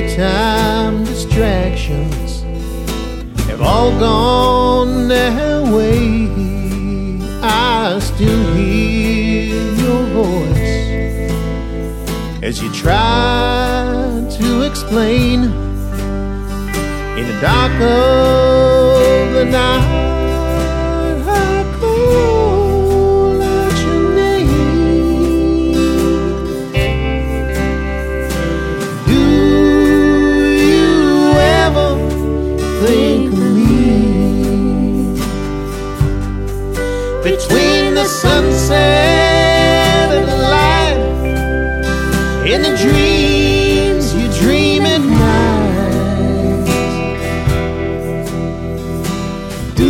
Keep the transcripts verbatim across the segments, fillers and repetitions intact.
daytime distractions have all gone their way, I still hear your voice as you try to explain in the dark of the night. I call out your name. Do you ever think of me? Between the sunset and the light, in the dreams you dream at night, do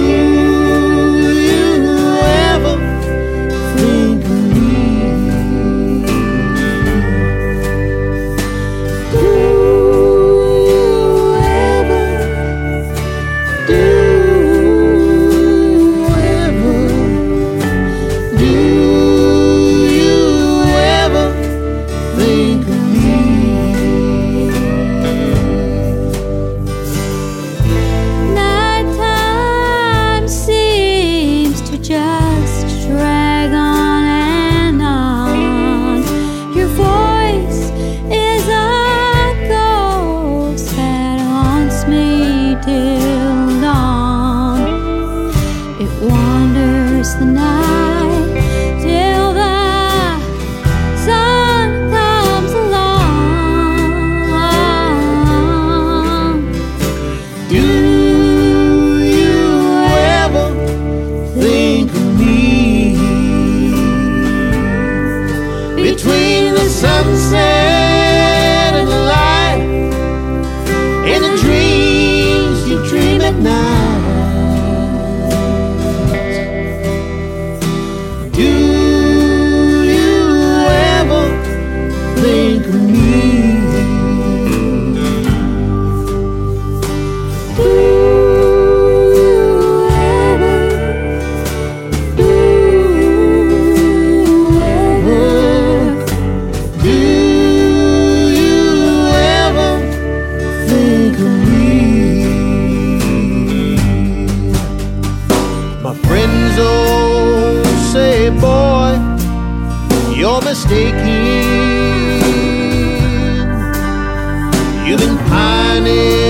you ever think of me? Do you ever, do you ever, do you ever think of me? Nighttime seems to just drag on and on. Your voice is a ghost that haunts me till dawn. It wanders the night till the sun comes along. Do you ever think of me? Between the sunset and the light, and the dreams you dream at night, do you ever think of me? Do you ever, do you ever, do you ever think of me? My friends all say, boy, you're mistaken. You've been pining